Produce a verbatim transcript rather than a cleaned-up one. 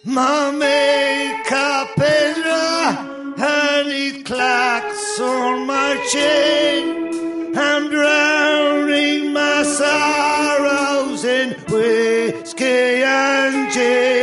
My makeup is rough, and it clacks on my chin. I'm drowning my sorrows in whiskey and gin.